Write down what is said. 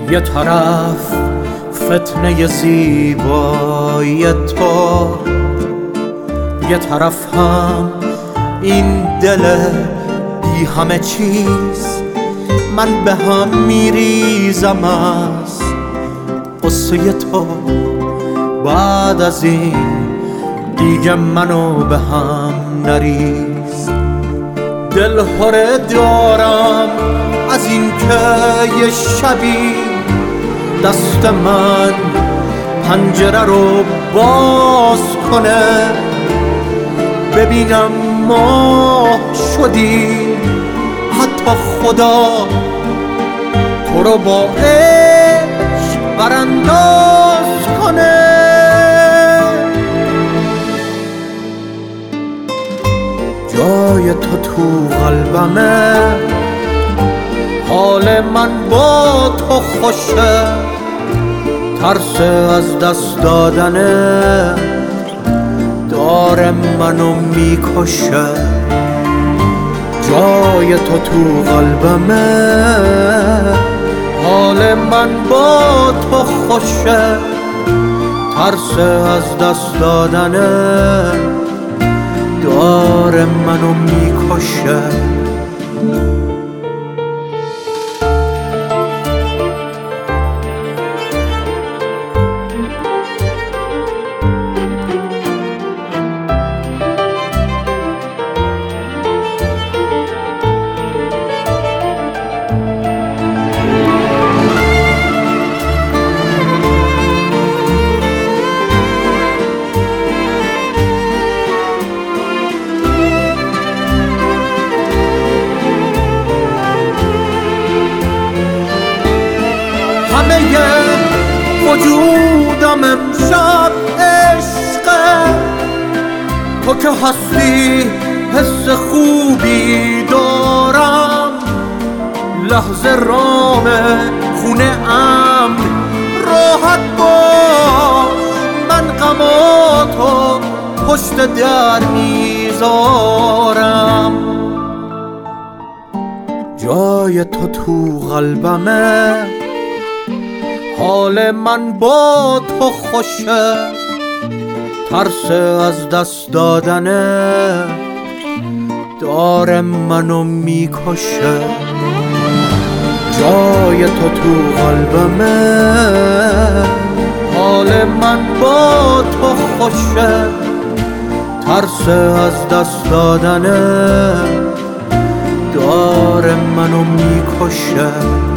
یه طرف فتنه زیبایی تو، یه طرف هم این دل بی همه چیز. من به هم میریزم از قصه تو، بعد از این دیگه منو به هم نریز. دل هره دارم از این که یه شبی دست من پنجره رو باز کنه، ببینم ما شدیم حتی خدا تو رو با عشق برانداز کنه. جای تو قلبمه، حال من با تو خوشه، ترس از دست دادنه داره منو میکشه. جای تو قلبمه، حال من با تو خوشه، ترس از دست دادنه داره منو میکشه. همه وجودم امشب عشقه، تو که هستی حس خوبی دارم. لحظه رامه خونه امن راحت باش، من غماتو پشت در میذارم. جای تو قلبمه، حال من با تو خوشه، ترس از دست دادنه داره منو میکشه. جای تو قلبمه، حال من با تو خوشه، ترس از دست دادنه داره منو میکشه.